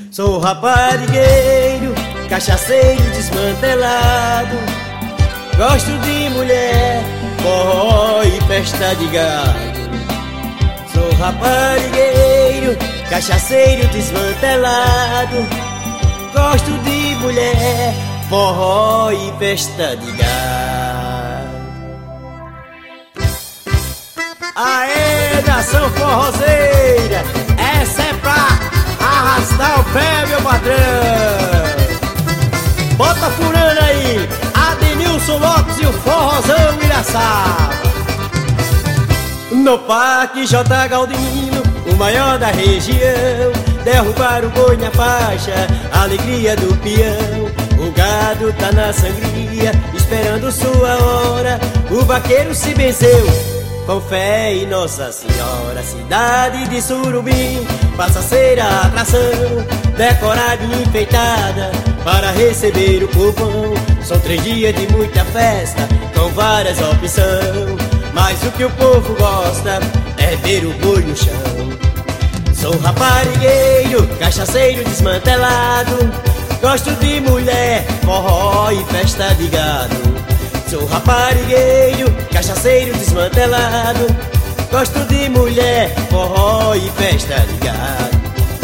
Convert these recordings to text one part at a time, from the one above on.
Sou raparigueiro, cachaceiro desmantelado. Gosto de mulher, forró e festa de gado. Sou raparigueiro, cachaceiro desmantelado. Gosto de mulher, forró e festa de gado. Aê, nação forrozeira, essa é pra arrastar o pé, meu patrão. Bota furando aí, Adenilson Lopes e o forrozão Iraçaba. No Parque J. Galdino, o maior da região, derrubar o boi na faixa, alegria do peão. O gado tá na sangria, esperando sua hora. O vaqueiro se benzeu, com fé em Nossa Senhora. Cidade de Surubim passa a ser a atração, decorada e enfeitada para receber o povão. São 3 dias de muita festa, com várias opções, mas o que o povo gosta é ver o boi no chão. Sou raparigueiro, cachaceiro desmantelado. Gosto de mulher, forró e festa de gado. Sou raparigueiro, cachaceiro desmantelado. Gosto de mulher, forró e festa de gado.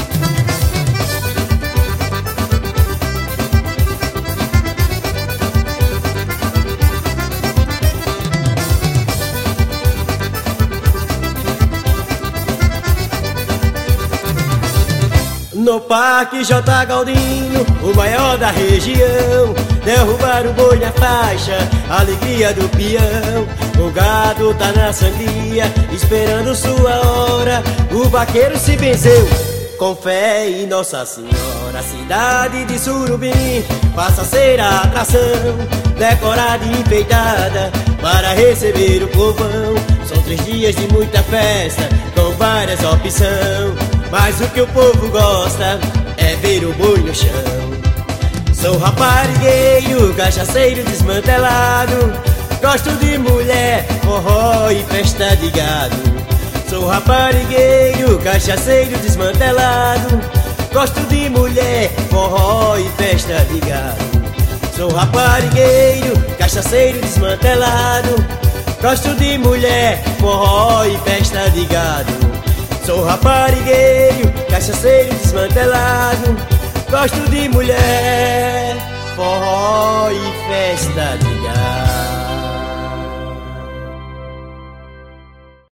No Parque J. Galdino, o maior da região, derrubar o boi na faixa, alegria do peão. O gado tá na sangria, esperando sua hora. O vaqueiro se benzeu, com fé em Nossa Senhora. Cidade de Surubim passa a ser a atração, decorada e enfeitada para receber o povão. São 3 dias de muita festa, com várias opções, mas o que o povo gosta é ver o boi no chão. Sou raparigueiro, cachaceiro desmantelado. Gosto de mulher, forró e festa de gado. Sou raparigueiro, cachaceiro desmantelado. Gosto de mulher, forró e festa de gado. Sou raparigueiro, cachaceiro desmantelado. Gosto de mulher, forró e festa de gado. Sou raparigueiro, cachaceiro desmantelado. Gosto de mulher, forró e festa de gado.